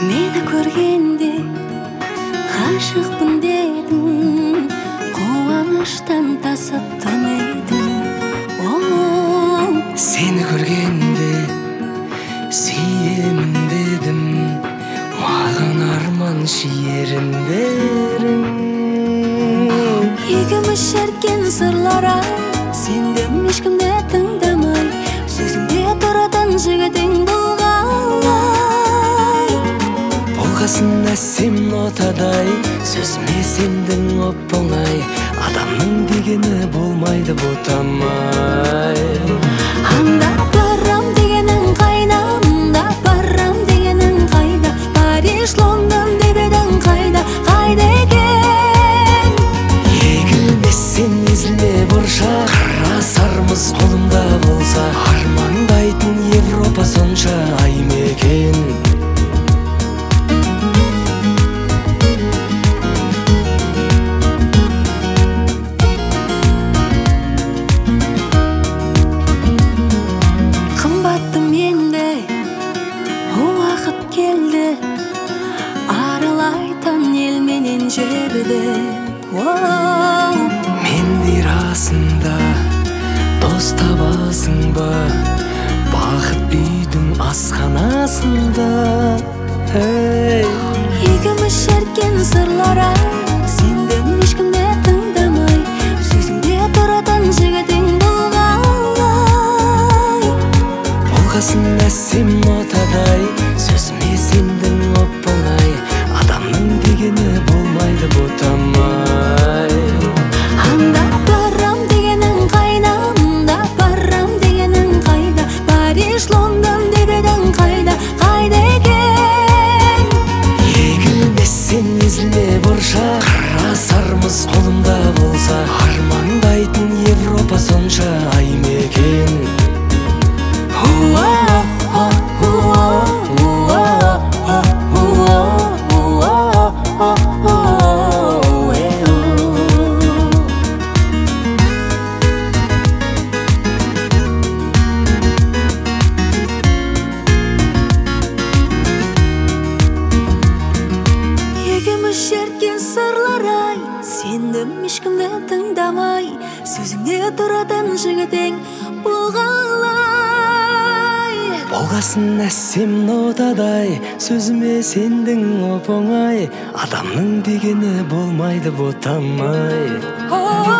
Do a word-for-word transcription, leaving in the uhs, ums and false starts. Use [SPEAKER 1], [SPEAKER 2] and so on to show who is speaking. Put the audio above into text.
[SPEAKER 1] Мені көргенде ғашықпын дедің, қуаныштан тасып тұрмайдың.
[SPEAKER 2] Сені көргенде сүйемін дедім, маған арман шиерін берің.
[SPEAKER 1] Екеуміз шерткен сырлар-ай, сендім ешкімді тыңдамай, сөзіңде тұратын жігітің бұл қалай?
[SPEAKER 2] Болғасын әсем нотадай, сөзіме сендің оп-оңай, адамның дегені болмайды ботамай.
[SPEAKER 1] Анда барам дегенің қайда, анда барам дегенің қайда, Париж, Лондон деп едің қайда, қайда екен?
[SPEAKER 2] Егілмесем езілме бұрша, қара сармыз қолымда болса, армандайтын Европа сонша ай мекен.
[SPEAKER 1] Келді аралайтын ел менен жерді.
[SPEAKER 2] Мендей расында дос табасың ба, бақыт үйдің асханасында.
[SPEAKER 1] Екеуміз шерткен сырлар-ай, сендім ешкімді тыңдамай, сөзіңде тұратын жігітің бұл қалай?
[SPEAKER 2] Болғасын әсем нотадай, сөзіме сендің оп-оңай, адамның дегені болмайды ботамай.
[SPEAKER 1] Анда барам дегенің қайда, анда барам дегенің қайда, Париж, Лондон деп едің қайда, қайда екен?
[SPEAKER 2] Егілмесем езілме бұрша, қара сармыз қолымда болса, армандайтын Европа сонша ай мекен.
[SPEAKER 1] Екеуміз шерткен сырлар-ай, сендім ешкімді тыңдамай, сөзіңде тұратын жігітің бұл қалай?
[SPEAKER 2] Болғасын әсем нотадай, сөзіме сендің оп-оңай, адамның дегені болмайды ботамай.